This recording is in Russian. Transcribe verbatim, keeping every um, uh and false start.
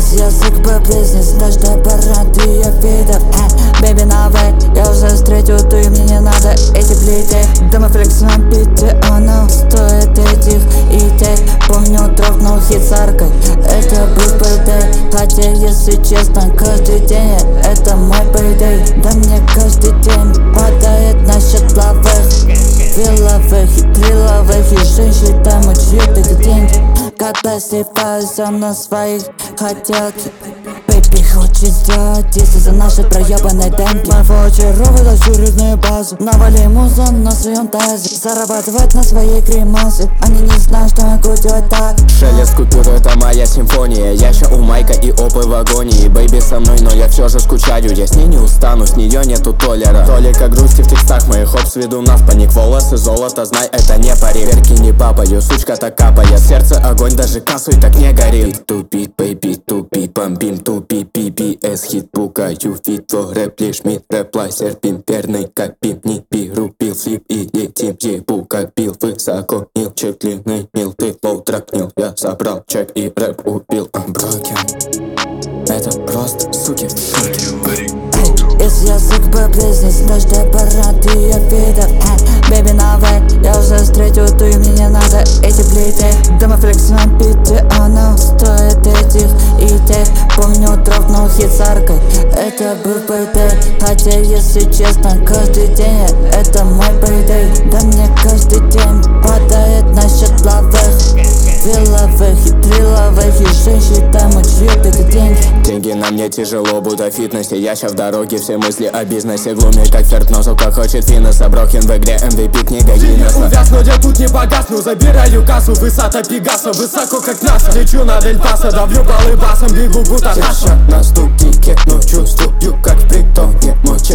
Весь язык по-бизнес, каждая пародия видов. Бэби, навай, я уже встретил, ты мне не надо эти плиты. Дома флекс на бите, оно стоит этих идей. Помню, дропнул хит с аркой, это был пэйдэй. Хотя, если честно, каждый день это мой пэйдэй. Да мне каждый день падает на счет лавых, вилловых и трилловых. И женщин там учьют эти деньги, когда сливаюсь на своих хотелки. Бэйби хочет сделать дисы за наши проебанные деньги. Морфоочаровывает очередные базы, навали музон на своем тазе, зарабатывать на своей гримасе. Они не знают, что могу делать так. Шелест купюр, это моя симфония. Я ща у Майка и опы в агонии. Бэйби со мной, но я все же скучаю. Я с ней не устану, с нее нету толера. Толика грусти в текстах моих, хоп, сведу нас паник. Волосы золото, знай, это не пари. Верки не папаю, сучка так капает. Сердце огонь, даже кассой так не горит. Тупит, бэйби, тупит, бомбим, тупит, би би эс хит, пугаю фит, твой рэп, лишь мид, рэп, лайсер, пимперный копим. Не беру пил, флип и летим, ебу, как бил. Высоко нил, чек длинный мил, ты лоу трапнил. Я собрал чек и рэп убил. I'm broken. Это просто суки в шоке. Весь язык по-бизнес, каждая пародия видов. Бэби, навай, я уже встретил, ты мне не надо эти плиты. Дома флекс на бите, оно стоит этих идей. Помню, дропнул хит с аркой, это был пэйдэй. Хотя, если честно, каждый день это мой пэйдэй. Да мне каждый день падает на счет лавых, вилловых и трилловых. И женщин там учьют эти деньги. Деньги на мне тяжело, будто в фитнесе. Я ща в дороге, все мысли о бизнесе. Глуми как ферт, но сука хочет финеса. Брокин в игре, эм ви пи, книга Гиннесса. Увязну, я тут не погасну, забираю кассу. Высота Пегаса, высоко как НАСА. Лечу на Дель Пасо, давлю баллы басом, бегу будто Я ща на ступике, но чувствую, как в притоне. Мой